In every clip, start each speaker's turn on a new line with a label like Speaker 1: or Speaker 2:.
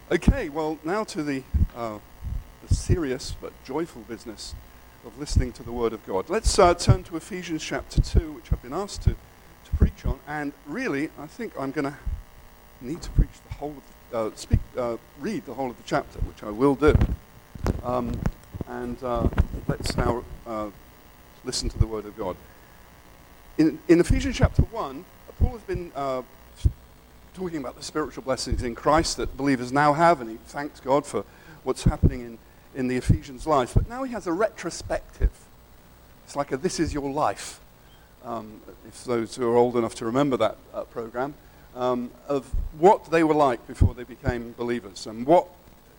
Speaker 1: Okay, well, now to the serious but joyful business of listening to the Word of God. Let's turn to Ephesians chapter 2, which I've been asked to preach on. And really, I think I'm going to need to preach the whole of read the whole of the chapter, which I will do. Let's now listen to the Word of God. In Ephesians chapter 1, Paul has been talking about the spiritual blessings in Christ that believers now have, and he thanks God for what's happening in the Ephesians' lives. But now he has a retrospective. It's like a This Is Your Life, if those who are old enough to remember that program, of what they were like before they became believers and what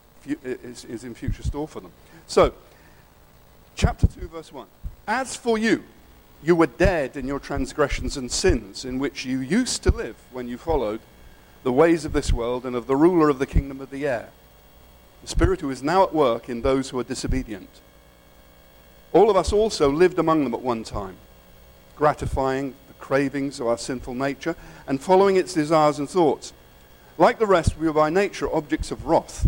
Speaker 1: is in future store for them. So, chapter 2, verse 1. As for you, you were dead in your transgressions and sins, in which you used to live when you followed the ways of this world and of the ruler of the kingdom of the air, the spirit who is now at work in those who are disobedient. All of us also lived among them at one time, gratifying the cravings of our sinful nature and following its desires and thoughts. Like the rest, we were by nature objects of wrath.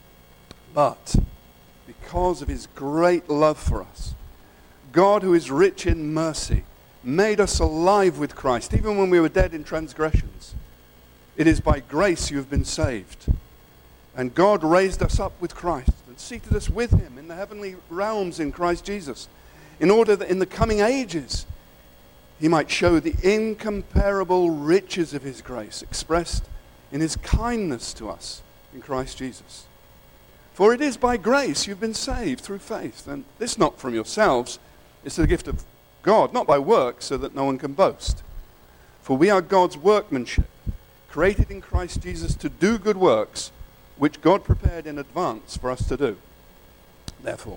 Speaker 1: But because of his great love for us, God, who is rich in mercy, made us alive with Christ, even when we were dead in transgressions. It is by grace you have been saved. And God raised us up with Christ and seated us with him in the heavenly realms in Christ Jesus, in order that in the coming ages he might show the incomparable riches of his grace expressed in his kindness to us in Christ Jesus. For it is by grace you've been saved through faith, and this not from yourselves, it's the gift of God, not by works, so that no one can boast. For we are God's workmanship, created in Christ Jesus to do good works, which God prepared in advance for us to do. Therefore,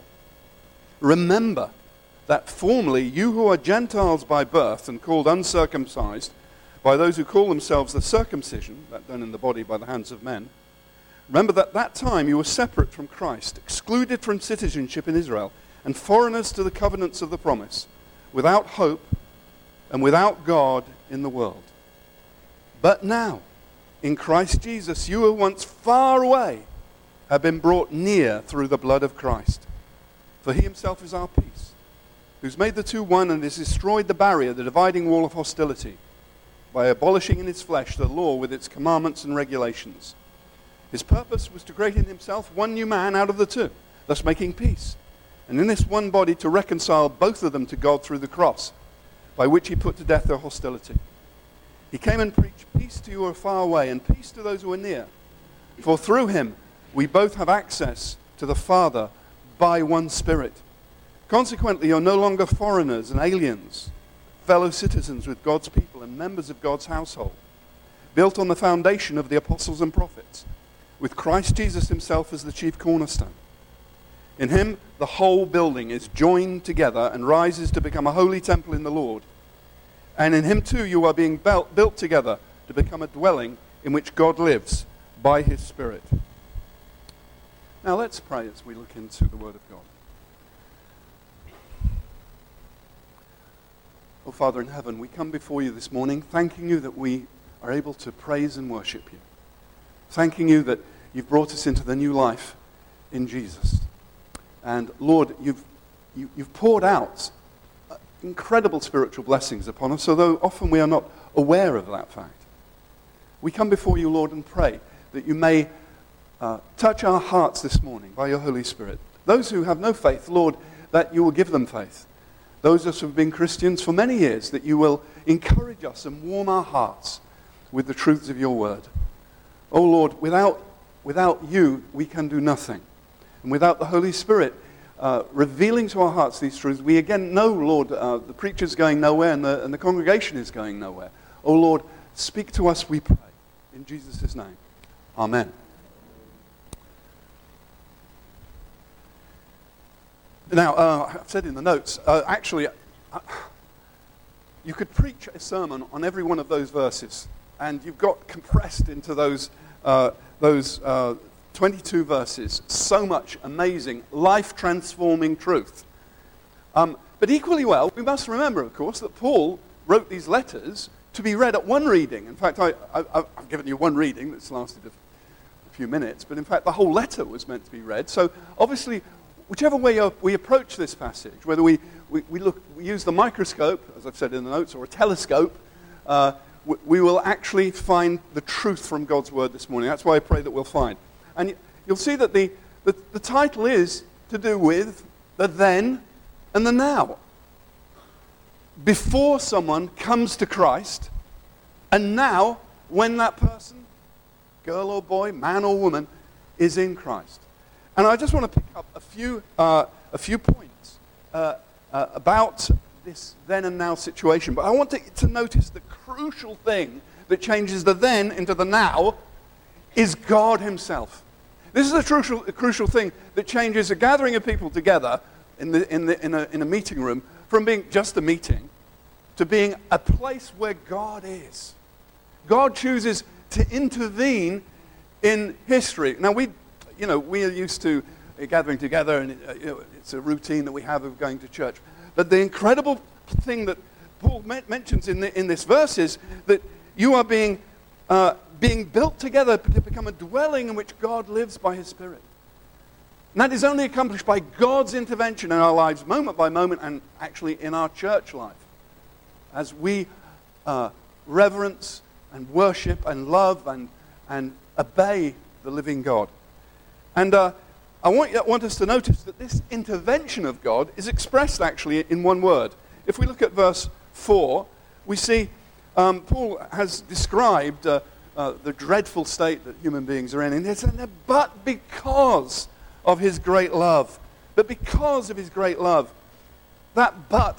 Speaker 1: remember that formerly you who are Gentiles by birth and called uncircumcised by those who call themselves the circumcision, that done in the body by the hands of men, remember that that time you were separate from Christ, excluded from citizenship in Israel, and foreigners to the covenants of the promise, without hope and without God in the world. But now, in Christ Jesus, you who were once far away have been brought near through the blood of Christ. For he himself is our peace, who's made the two one and has destroyed the barrier, the dividing wall of hostility, by abolishing in his flesh the law with its commandments and regulations. His purpose was to create in himself one new man out of the two, thus making peace, and in this one body to reconcile both of them to God through the cross, by which he put to death their hostility. He came and preached peace to you who are far away and peace to those who are near. For through him we both have access to the Father by one Spirit. Consequently, you're no longer foreigners and aliens, fellow citizens with God's people and members of God's household, built on the foundation of the apostles and prophets, with Christ Jesus himself as the chief cornerstone. In him, the whole building is joined together and rises to become a holy temple in the Lord. And in him too you are being built together to become a dwelling in which God lives by his Spirit. Now let's pray as we look into the Word of God. Oh Father in heaven, we come before you this morning thanking you that we are able to praise and worship you. Thanking you that you've brought us into the new life in Jesus. And Lord, you've poured out incredible spiritual blessings upon us, although often we are not aware of that fact. We come before you, Lord, and pray that you may touch our hearts this morning by your Holy Spirit. Those who have no faith, Lord, that you will give them faith. Those of us who have been Christians for many years, that you will encourage us and warm our hearts with the truths of your word. Oh Lord, without you, we can do nothing. And without the Holy Spirit revealing to our hearts these truths, we again know, Lord, the preacher's going nowhere and the congregation is going nowhere. Oh Lord, speak to us, we pray. In Jesus' name. Amen. Now, I've said in the notes, you could preach a sermon on every one of those verses, and you've got compressed into those 22 verses, so much amazing, life-transforming truth. But equally well, we must remember, of course, that Paul wrote these letters to be read at one reading. In fact, I've given you one reading that's lasted a few minutes, but in fact the whole letter was meant to be read. So obviously, whichever way we approach this passage, whether we use the microscope, as I've said in the notes, or a telescope, we will actually find the truth from God's word this morning. That's why I pray that we'll find. And you'll see that the title is to do with the then and the now. Before someone comes to Christ, and now when that person, girl or boy, man or woman, is in Christ. And I just want to pick up a few points about this then and now situation. But I want to notice the crucial thing that changes the then into the now is God himself. This is a crucial thing that changes a gathering of people together in a meeting room from being just a meeting to being a place where God is. God chooses to intervene in history. Now we are used to gathering together, and it's a routine that we have of going to church. But the incredible thing that Paul mentions in this verse is that you are being built together to become a dwelling in which God lives by his Spirit. And that is only accomplished by God's intervention in our lives, moment by moment, and actually in our church life. As we reverence and worship and love and obey the living God. And I want us to notice that this intervention of God is expressed actually in one word. If we look at verse 4, we see Paul has described the dreadful state that human beings are in. And it's but because of his great love. But because of his great love. That but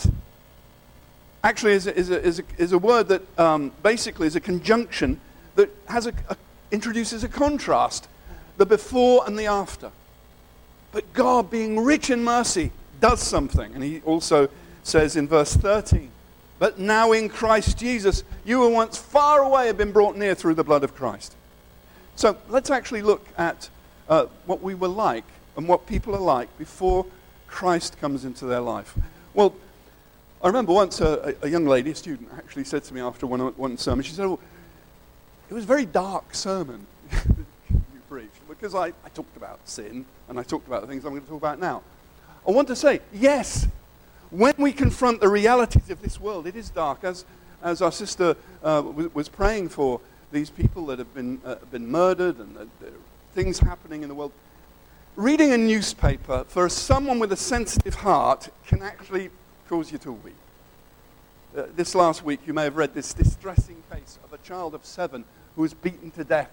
Speaker 1: actually is a word that basically is a conjunction that introduces a contrast. The before and the after. But God, being rich in mercy, does something. And he also says in verse 13, but now in Christ Jesus, you were once far away, have been brought near through the blood of Christ. So let's actually look at what we were like and what people are like before Christ comes into their life. Well, I remember once a young lady, a student, actually said to me after one sermon, she said, oh, it was a very dark sermon you preached, because I talked about sin, and I talked about the things I'm going to talk about now. I want to say, yes, when we confront the realities of this world, it is dark. As our sister was praying for these people that have been murdered and things happening in the world, reading a newspaper for someone with a sensitive heart can actually cause you to weep. This last week, you may have read this distressing case of a child of 7 who was beaten to death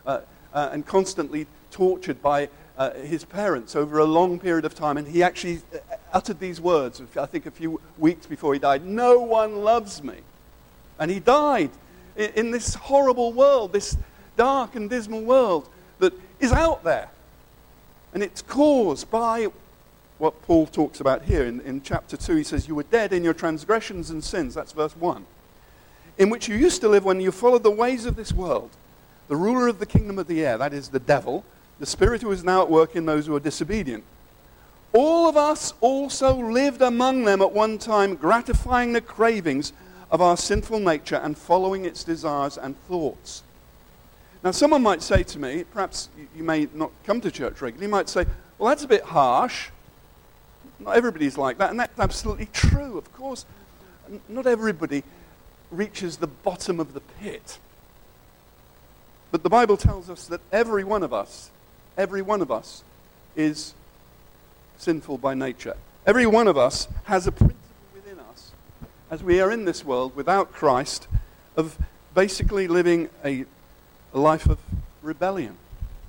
Speaker 1: and constantly tortured by his parents over a long period of time. And he actually uttered these words, I think a few weeks before he died, "No one loves me." And he died in this horrible world, this dark and dismal world that is out there. And it's caused by what Paul talks about here in chapter 2. He says, you were dead in your transgressions and sins. That's verse 1. In which you used to live when you followed the ways of this world, the ruler of the kingdom of the air, that is the devil, the spirit who is now at work in those who are disobedient. All of us also lived among them at one time, gratifying the cravings of our sinful nature and following its desires and thoughts. Now, someone might say to me, perhaps you may not come to church regularly, you might say, well, that's a bit harsh. Not everybody's like that, and that's absolutely true. Of course, not everybody reaches the bottom of the pit. But the Bible tells us that every one of us is sinful by nature. Every one of us has a principle within us, as we are in this world without Christ, of basically living a life of rebellion.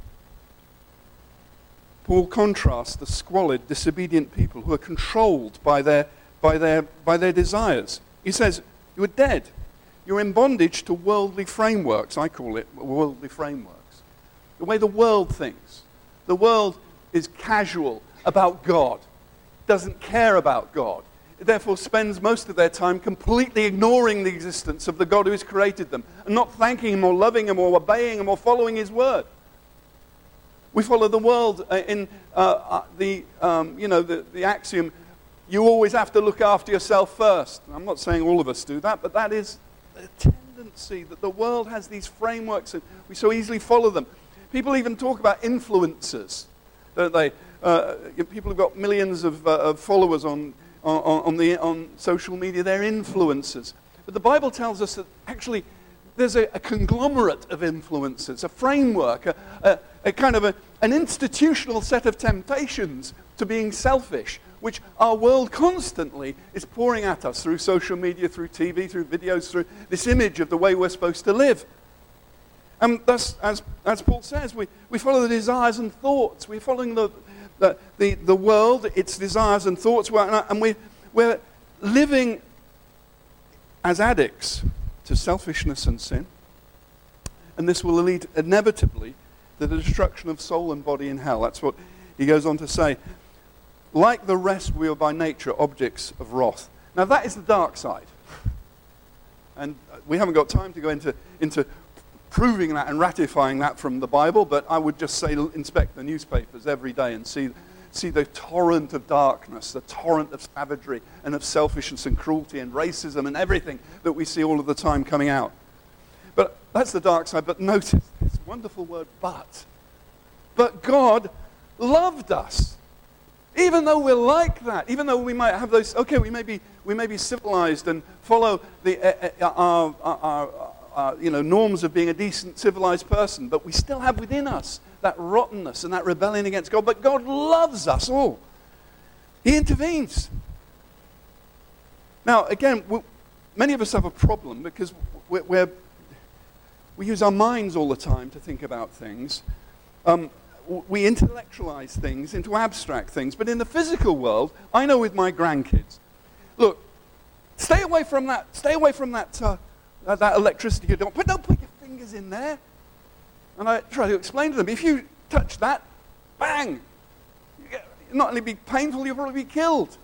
Speaker 1: Paul contrasts the squalid, disobedient people who are controlled by their desires. He says, you are dead. You're in bondage to worldly frameworks. I call it worldly frameworks. The way the world thinks. The world is casual about God, doesn't care about God. It therefore spends most of their time completely ignoring the existence of the God who has created them and not thanking him or loving him or obeying him or following his word. We follow the world in the axiom, you always have to look after yourself first. I'm not saying all of us do that, but that is a tendency that the world has these frameworks and we so easily follow them. People even talk about influencers, don't they? People who've got millions of followers on social media, they're influencers. But the Bible tells us that actually there's a conglomerate of influences, a framework, a kind of an institutional set of temptations to being selfish, which our world constantly is pouring at us through social media, through TV, through videos, through this image of the way we're supposed to live. And thus, as Paul says, we follow the desires and thoughts. We're following the world, its desires and thoughts, and we're living as addicts to selfishness and sin. And this will lead inevitably to the destruction of soul and body in hell. That's what he goes on to say. Like the rest, we are by nature objects of wrath. Now that is the dark side. And we haven't got time to go into proving that and ratifying that from the Bible, but I would just say inspect the newspapers every day and see the torrent of darkness, the torrent of savagery and of selfishness and cruelty and racism and everything that we see all of the time coming out. But that's the dark side. But notice this wonderful word, but. But God loved us. Even though we're like that, even though we might have those, okay, we may be civilized and follow our norms of being a decent, civilized person, but we still have within us that rottenness and that rebellion against God. But God loves us all. He intervenes. Now, again, many of us have a problem because we use our minds all the time to think about things. We intellectualize things into abstract things. But in the physical world, I know with my grandkids, look, stay away from that electricity. Don't put your fingers in there. And I try to explain to them, if you touch that, bang! You'll not only be painful, you'll probably be killed.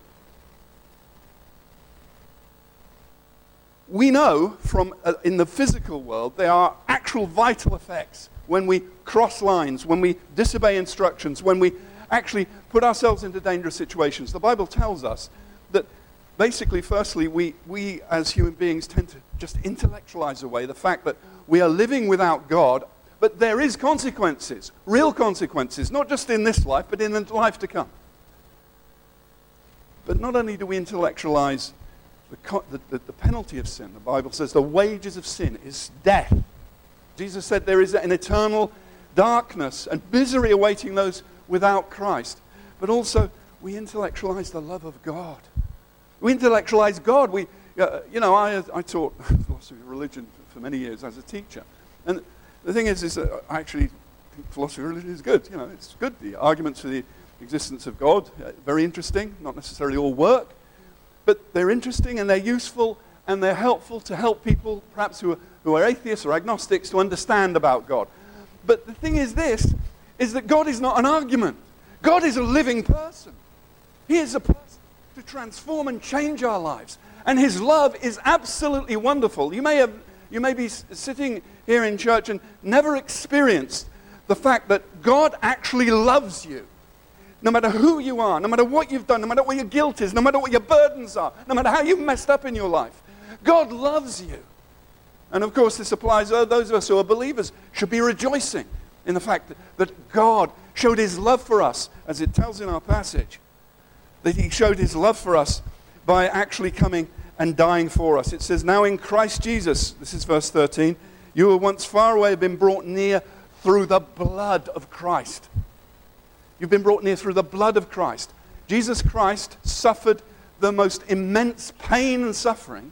Speaker 1: We know from in the physical world, there are actual vital effects when we cross lines, when we disobey instructions, when we actually put ourselves into dangerous situations. The Bible tells us that basically, firstly, we as human beings tend to just intellectualize away the fact that we are living without God, but there is consequences, real consequences, not just in this life, but in the life to come. But not only do we intellectualize the penalty of sin, the Bible says the wages of sin is death. Jesus said there is an eternal darkness and misery awaiting those without Christ. But also, we intellectualize the love of God. We intellectualize God. I taught philosophy of religion for many years as a teacher. And the thing is that I actually think philosophy of religion is good. It's good. The arguments for the existence of God, very interesting, not necessarily all work. But they're interesting and they're useful and they're helpful to help people, perhaps who are atheists or agnostics, to understand about God. But the thing is that God is not an argument. God is a living person. He is a person to transform and change our lives. And his love is absolutely wonderful. You may be sitting here in church and never experienced the fact that God actually loves you. No matter who you are, no matter what you've done, no matter what your guilt is, no matter what your burdens are, no matter how you've messed up in your life, God loves you. And of course, this applies to those of us who are believers, should be rejoicing in the fact that God showed his love for us, as it tells in our passage, that he showed his love for us by actually coming and dying for us. It says, now in Christ Jesus, this is verse 13, you were once far away, have been brought near through the blood of Christ. You've been brought near through the blood of Christ. Jesus Christ suffered the most immense pain and suffering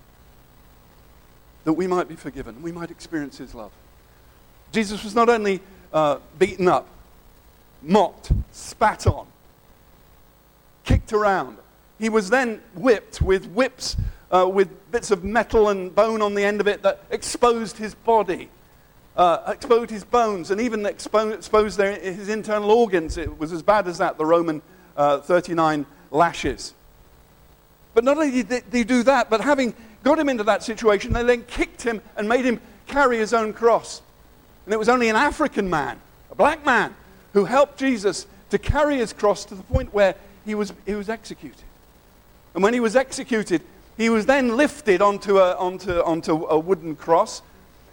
Speaker 1: that we might be forgiven, we might experience his love. Jesus was not only beaten up, mocked, spat on, kicked around. He was then whipped with whips with bits of metal and bone on the end of it that exposed his body, exposed his bones, and even exposed his internal organs. It was as bad as that, the Roman 39 lashes. But not only did they do that, but having got him into that situation, they then kicked him and made him carry his own cross. And it was only an African man, a black man, who helped Jesus to carry his cross to the point where he was executed. And when he was executed, he was then lifted onto a wooden cross.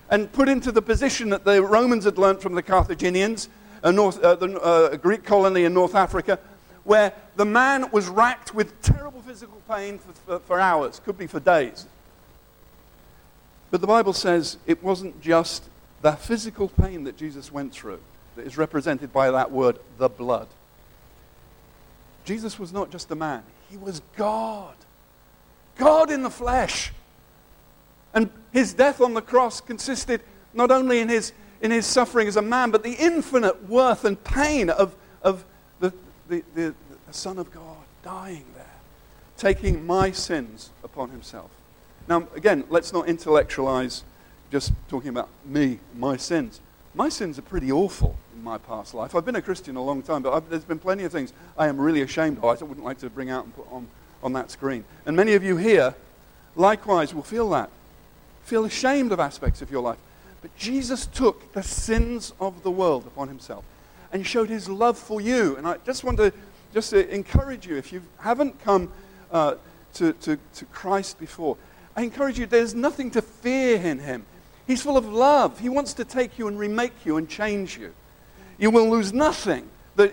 Speaker 1: and put into the position that the Romans had learnt from the Carthaginians, a Greek colony in North Africa, where the man was racked with terrible physical pain for hours, could be for days. But the Bible says it wasn't just the physical pain that Jesus went through that is represented by that word, the blood. Jesus was not just a man. He was God. God in the flesh. And his death on the cross consisted not only in his suffering as a man, but the infinite worth and pain of the Son of God dying there, taking my sins upon himself. Now, again, let's not intellectualize just talking about me, my sins. My sins are pretty awful in my past life. I've been a Christian a long time, but there's been plenty of things I am really ashamed of. I wouldn't like to bring out and put on that screen. And many of you here, likewise, will feel that. Feel ashamed of aspects of your life. But Jesus took the sins of the world upon himself and showed his love for you. And I just want to encourage you, if you haven't come to Christ before, I encourage you, there's nothing to fear in him. He's full of love. He wants to take you and remake you and change you. You will lose nothing that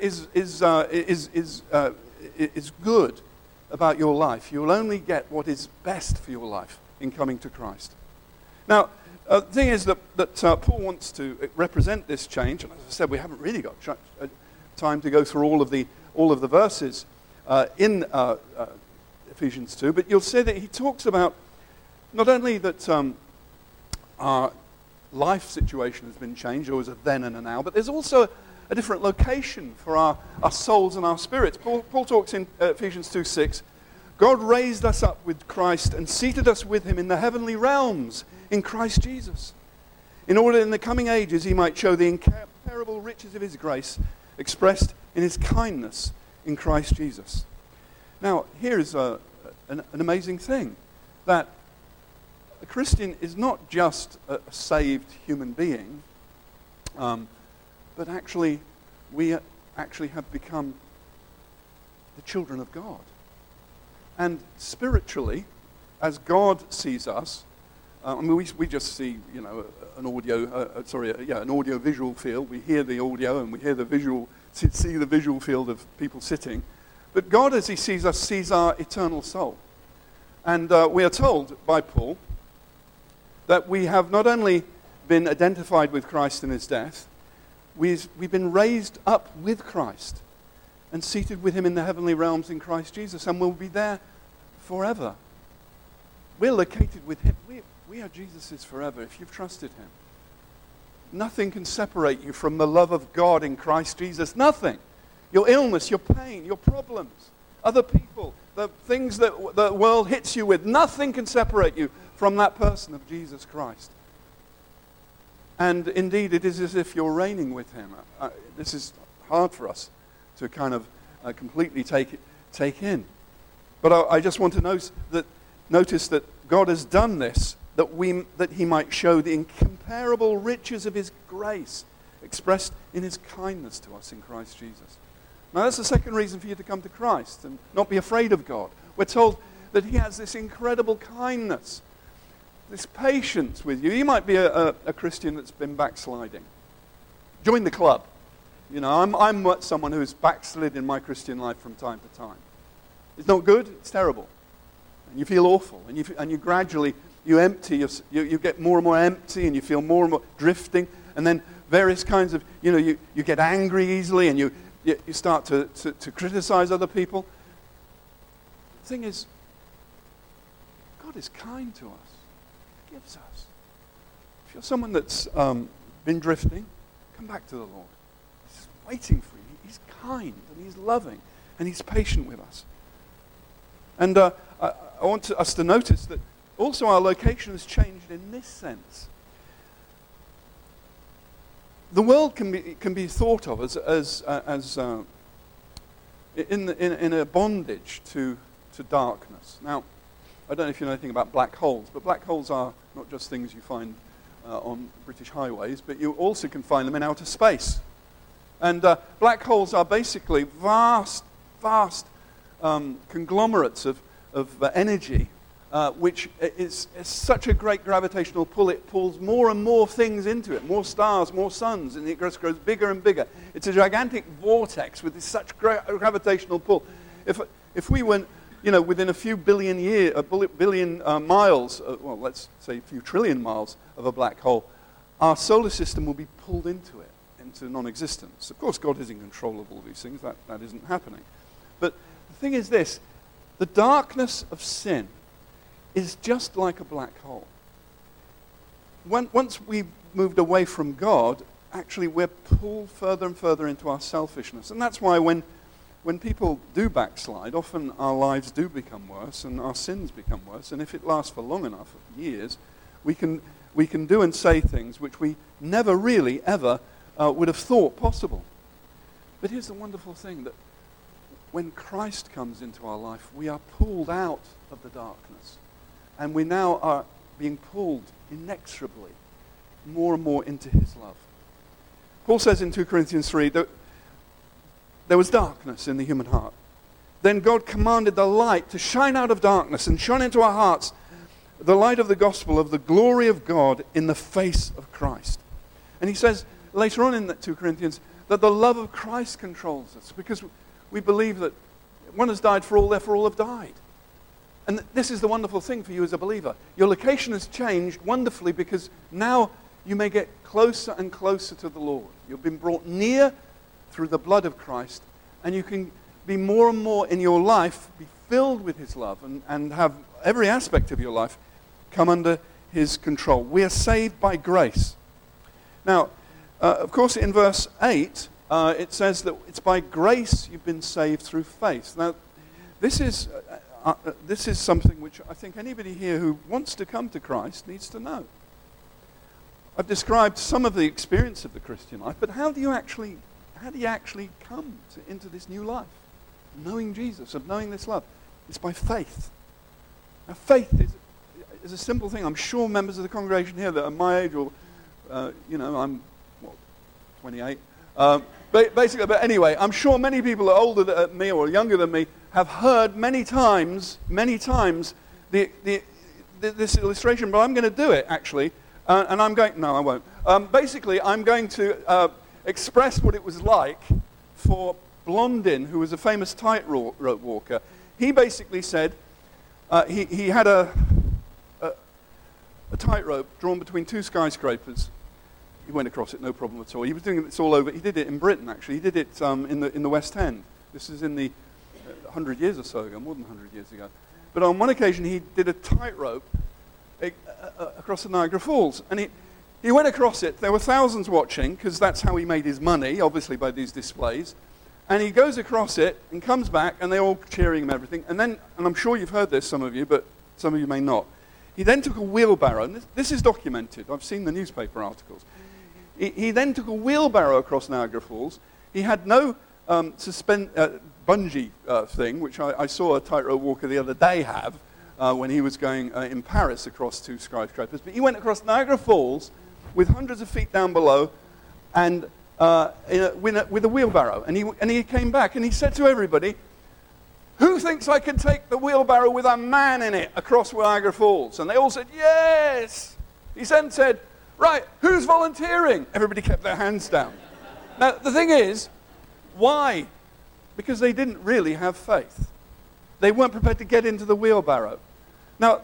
Speaker 1: is good about your life. You will only get what is best for your life in coming to Christ. Now, the thing is that Paul wants to represent this change, and as I said, we haven't really got time to go through all of the verses in Ephesians 2, but you'll see that he talks about not only that our life situation has been changed, there was a then and a now, but there's also a different location for our souls and our spirits. Paul talks in Ephesians 2:6, God raised us up with Christ and seated us with him in the heavenly realms in Christ Jesus, in order in the coming ages he might show the incomparable riches of his grace expressed in his kindness in Christ Jesus. Now, here is an amazing thing, that a Christian is not just a saved human being, but actually we actually have become the children of God. And spiritually, as God sees us, we just see, an audio-visual field. We hear the audio and we hear the visual, see the visual field of people sitting. But God, as he sees us, sees our eternal soul. And we are told by Paul that we have not only been identified with Christ in his death, we've been raised up with Christ and seated with him in the heavenly realms in Christ Jesus, and we'll be there forever. We're located with him. We are Jesus's forever if you've trusted him. Nothing can separate you from the love of God in Christ Jesus. Nothing. Your illness, your pain, your problems, other people, the things that the world hits you with, nothing can separate you from that person of Jesus Christ. And indeed, it is as if you're reigning with him. This is hard for us to kind of completely take in. But I just want to notice that God has done this, that he might show the incomparable riches of his grace expressed in his kindness to us in Christ Jesus. Now, that's the second reason for you to come to Christ and not be afraid of God. We're told that he has this incredible kindness, this patience with you. You might be a Christian that's been backsliding. Join the club. I'm someone who's backslid in my Christian life from time to time. It's not good, it's terrible. And you feel awful. And you gradually, you empty, you get more and more empty, and you feel more and more drifting. And then various kinds of, you get angry easily, and you start to criticize other people. The thing is, God is kind to us. He forgives us. If you're someone that's been drifting, come back to the Lord. He's waiting for you. He's kind, and he's loving, and he's patient with us. And I want us to notice that also our location has changed in this sense. The world can be thought of as in a bondage to darkness. Now, I don't know if you know anything about black holes, but black holes are not just things you find on British highways, but you also can find them in outer space. And black holes are basically vast conglomerates of energy which is such a great gravitational pull. It pulls more and more things into it, more stars, more suns, and it just grows bigger and bigger. It's a gigantic vortex with such gravitational pull. If we went, within a few billion miles, well, let's say a few trillion miles of a black hole, our solar system will be pulled into it, into non-existence. Of course, God is in control of all these things. That isn't happening. But the thing is this, the darkness of sin is just like a black hole. Once we've moved away from God, actually we're pulled further and further into our selfishness. And that's why when people do backslide, often our lives do become worse and our sins become worse. And if it lasts for long enough, years, we can do and say things which we never really ever would have thought possible. But here's the wonderful thing, that when Christ comes into our life, we are pulled out of the darkness. And we now are being pulled inexorably more and more into his love. Paul says in 2 Corinthians 3 that there was darkness in the human heart. Then God commanded the light to shine out of darkness and shone into our hearts the light of the gospel of the glory of God in the face of Christ. And he says later on in that 2 Corinthians that the love of Christ controls us, because we believe that one has died for all, therefore all have died. And this is the wonderful thing for you as a believer. Your location has changed wonderfully because now you may get closer and closer to the Lord. You've been brought near through the blood of Christ, and you can be more and more in your life, be filled with his love, and have every aspect of your life come under his control. We are saved by grace. Now, of course, in verse 8, it says that it's by grace you've been saved through faith. Now, this is something which I think anybody here who wants to come to Christ needs to know. I've described some of the experience of the Christian life, but how do you actually come into this new life? Knowing Jesus, of knowing this love. It's by faith. Now, faith is a simple thing. I'm sure members of the congregation here that are my age, or, I'm, 28. Basically, but anyway, I'm sure many people are older than me or younger than me have heard many times this illustration, but I'm going to do it, actually. And I'm going, no, I won't. Basically, I'm going to express what it was like for Blondin, who was a famous tightrope walker. He basically said he had a tightrope drawn between two skyscrapers. He went across it, no problem at all. He was doing this all over. He did it in Britain, actually. He did it in the West End. This is in the 100 years or so ago, more than 100 years ago. But on one occasion, he did a tightrope across the Niagara Falls. And he went across it. There were thousands watching, because that's how he made his money, obviously, by these displays. And he goes across it and comes back, and they're all cheering him and everything. And then, and I'm sure you've heard this, some of you, but some of you may not. He then took a wheelbarrow, and this is documented. I've seen the newspaper articles. He then took a wheelbarrow across Niagara Falls. He had no bungee thing, which I saw a tightrope walker the other day have when he was going in Paris across two skyscrapers. But he went across Niagara Falls with hundreds of feet down below and with a wheelbarrow. And he came back and he said to everybody, "Who thinks I can take the wheelbarrow with a man in it across Niagara Falls?" And they all said, "Yes!" He then said, "Right, who's volunteering?" Everybody kept their hands down. Now, the thing is, why? Because they didn't really have faith. They weren't prepared to get into the wheelbarrow. Now,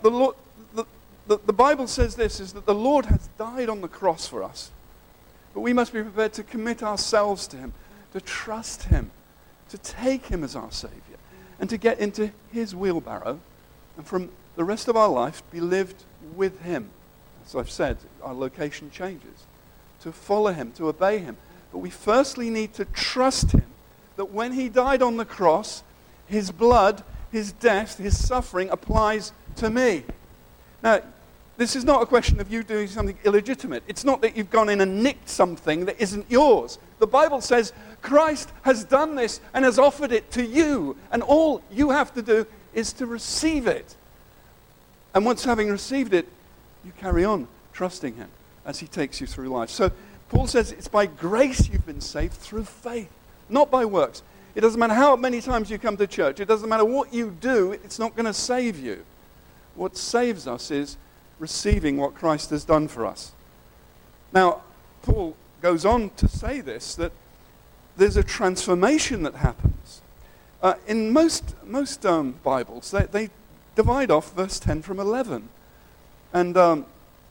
Speaker 1: the Bible says this, is that the Lord has died on the cross for us. But we must be prepared to commit ourselves to him, to trust him, to take him as our Savior, and to get into his wheelbarrow, and from the rest of our life be lived with him. As I've said, our location changes. To follow him, to obey him. But we firstly need to trust him that when he died on the cross, his blood, his death, his suffering applies to me. Now, this is not a question of you doing something illegitimate. It's not that you've gone in and nicked something that isn't yours. The Bible says Christ has done this and has offered it to you. And all you have to do is to receive it. And once having received it, you carry on trusting him as he takes you through life. So Paul says it's by grace you've been saved through faith, not by works. It doesn't matter how many times you come to church. It doesn't matter what you do. It's not going to save you. What saves us is receiving what Christ has done for us. Now, Paul goes on to say this, that there's a transformation that happens. In most Bibles, they divide off verse 10 from 11, and from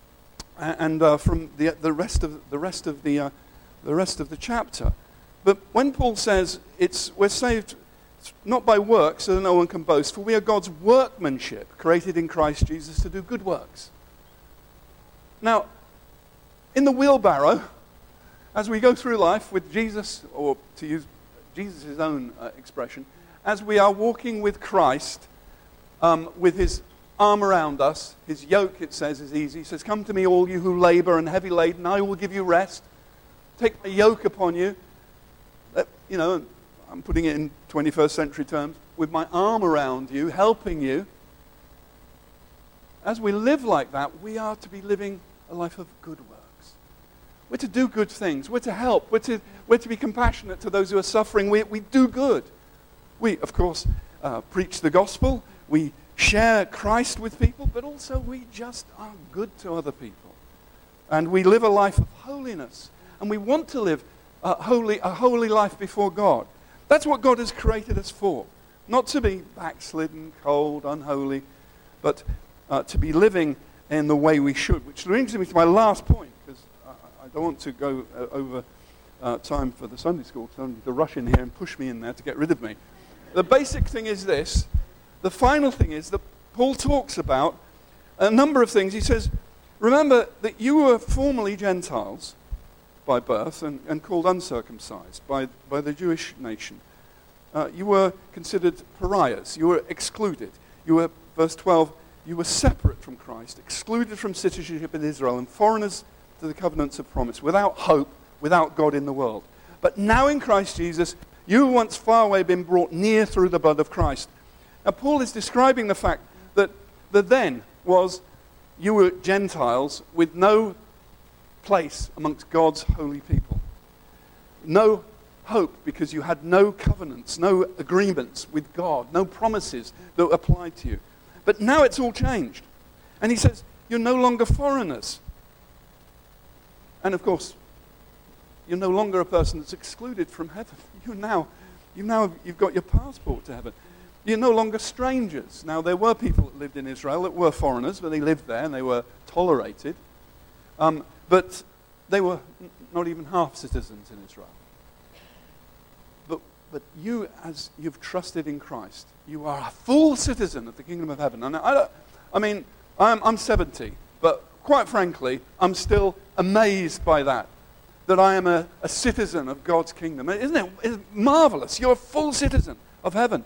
Speaker 1: the rest of the chapter. But when Paul says we're saved not by works, so that no one can boast, for we are God's workmanship, created in Christ Jesus to do good works. Now, in the wheelbarrow, as we go through life with Jesus, or to use Jesus' own expression, as we are walking with Christ, with his arm around us, his yoke, it says, is easy. He says, come to me, all you who labor and heavy laden, I will give you rest. Take my yoke upon you. I'm putting it in 21st century terms, with my arm around you, helping you. As we live like that, we are to be living a life of good works. We're to do good things. We're to help. We're to be compassionate to those who are suffering. We do good. We, of course, preach the gospel. We share Christ with people, but also we just are good to other people. And we live a life of holiness. And we want to live a holy life before God. That's what God has created us for. Not to be backslidden, cold, unholy, but to be living in the way we should. Which brings me to my last point, because I don't want to go over time for the Sunday school, because I'm to rush in here and push me in there to get rid of me. The basic thing is this. The final thing is that Paul talks about a number of things. He says, remember that you were formerly Gentiles by birth and called uncircumcised by the Jewish nation. You were considered pariahs. You were excluded. You were, verse 12, you were separate from Christ, excluded from citizenship in Israel, and foreigners to the covenants of promise, without hope, without God in the world. But now in Christ Jesus, you who once far away been brought near through the blood of Christ. Now Paul is describing the fact that the then was you were Gentiles with no place amongst God's holy people. No hope because you had no covenants, no agreements with God, no promises that applied to you. But now it's all changed. And he says, you're no longer foreigners. And of course, you're no longer a person that's excluded from heaven. You've got your passport to heaven. You're no longer strangers. Now, there were people that lived in Israel that were foreigners, but they lived there and they were tolerated. But they were not even half citizens in Israel. But you, as you've trusted in Christ, you are a full citizen of the kingdom of heaven. And I'm 70, but quite frankly, I'm still amazed by that I am a citizen of God's kingdom. Isn't it? It's marvelous. You're a full citizen of heaven.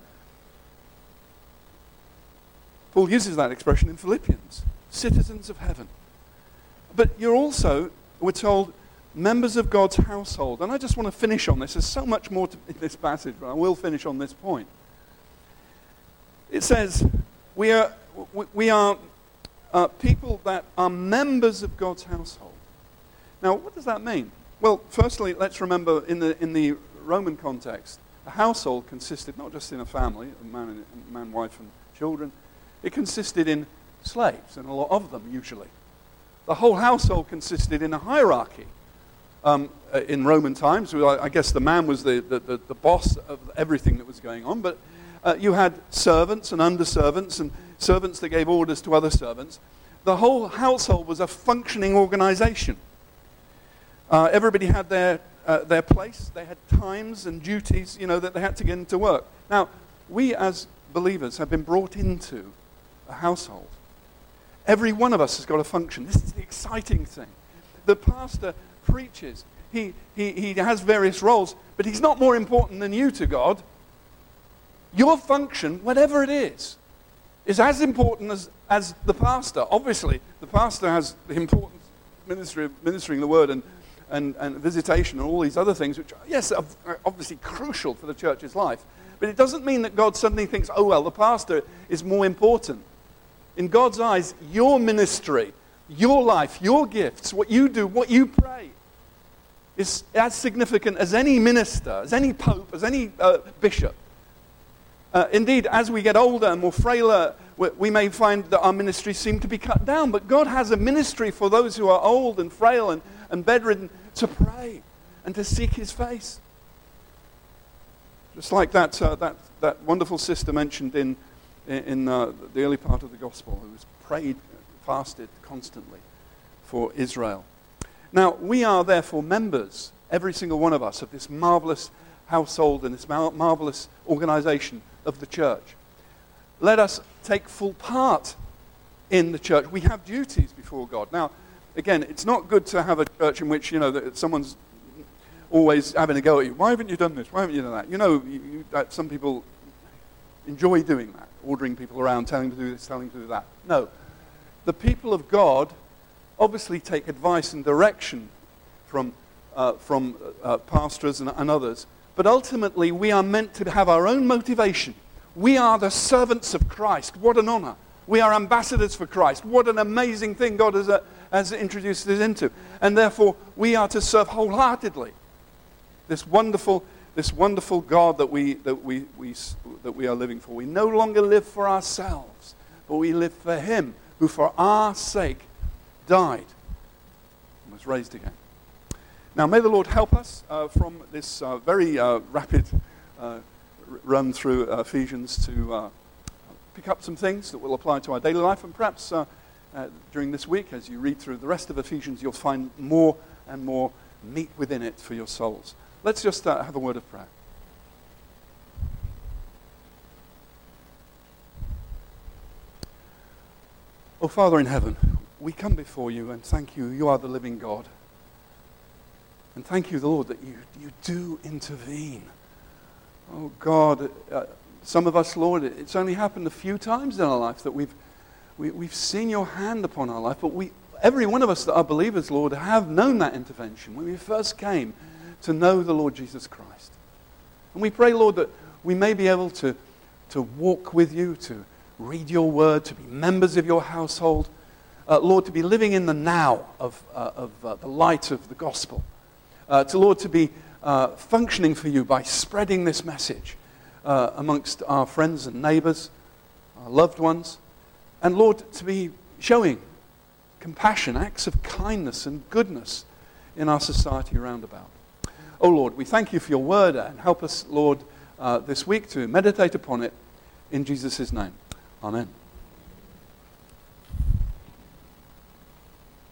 Speaker 1: Paul uses that expression in Philippians, citizens of heaven. But you're also, we're told, members of God's household. And I just want to finish on this. There's so much more in this passage, but I will finish on this point. It says, we are people that are members of God's household. Now, what does that mean? Well, firstly, let's remember in the Roman context, a household consisted not just in a family, a man, wife, and children. It consisted in slaves, and a lot of them usually. The whole household consisted in a hierarchy. In Roman times, I guess the man was the boss of everything that was going on, but you had servants and underservants and servants that gave orders to other servants. The whole household was a functioning organization. Everybody had their place. They had times and duties, that they had to get into work. Now, we as believers have been brought into a household. Every one of us has got a function. This is the exciting thing. The pastor preaches. He has various roles, but he's not more important than you to God. Your function, whatever it is as important as the pastor. Obviously, the pastor has the important ministry of ministering the word and visitation and all these other things, which, yes, are obviously crucial for the church's life. But it doesn't mean that God suddenly thinks, oh, well, the pastor is more important. In God's eyes, your ministry, your life, your gifts, what you do, what you pray, is as significant as any minister, as any pope, as any bishop. Indeed, as we get older and more frailer, we may find that our ministries seem to be cut down, but God has a ministry for those who are old and frail and bedridden to pray and to seek his face. Just like that wonderful sister mentioned in the early part of the gospel, who was prayed, fasted constantly for Israel. Now, we are therefore members, every single one of us, of this marvelous household and this marvelous organization of the church. Let us take full part in the church. We have duties before God. Now, again, it's not good to have a church in which, that someone's always having a go at you. Why haven't you done this? Why haven't you done that? That some people enjoy doing that, ordering people around, telling them to do this, telling them to do that. No. The people of God obviously take advice and direction from pastors and others, but ultimately we are meant to have our own motivation. We are the servants of Christ. What an honor. We are ambassadors for Christ. What an amazing thing God has introduced us into. And therefore, we are to serve wholeheartedly this wonderful God that we are living for. We no longer live for ourselves, but we live for him who for our sake died and was raised again. Now, may the Lord help us from this very rapid run through Ephesians to pick up some things that will apply to our daily life, and perhaps during this week, as you read through the rest of Ephesians, you'll find more and more meat within it for your souls. Let's just have a word of prayer. Oh, Father in heaven, we come before you and thank you. You are the living God. And thank you, the Lord, that you do intervene. Oh, God, some of us, Lord, it's only happened a few times in our life that we've seen your hand upon our life, but every one of us that are believers, Lord, have known that intervention when we first came to know the Lord Jesus Christ. And we pray, Lord, that we may be able to walk with you, to read your word, to be members of your household, Lord, to be living in the now of the light of the gospel, to be functioning for you by spreading this message amongst our friends and neighbors, our loved ones, and Lord, to be showing compassion, acts of kindness and goodness in our society around about. Oh Lord, we thank you for your word, and help us, Lord, this week to meditate upon it in Jesus' name. Amen.